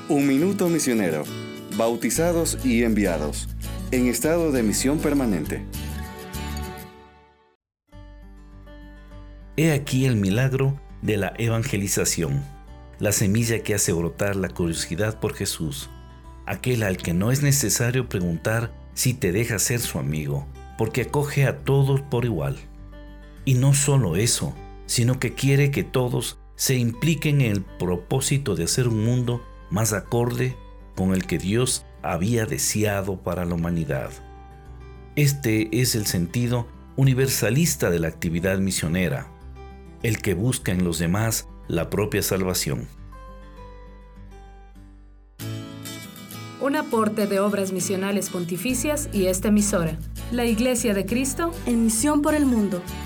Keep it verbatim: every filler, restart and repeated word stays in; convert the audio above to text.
Un minuto misionero. Bautizados y enviados. En estado de misión permanente. He aquí el milagro de la evangelización, la semilla que hace brotar la curiosidad por Jesús, aquel al que no es necesario preguntar si te deja ser su amigo, porque acoge a todos por igual. Y no solo eso, sino que quiere que todos se impliquen en el propósito de hacer un mundo más acorde con el que Dios había deseado para la humanidad. Este es el sentido universalista de la actividad misionera, el que busca en los demás la propia salvación. Un aporte de Obras Misionales Pontificias y esta emisora, la Iglesia de Cristo, en misión por el mundo.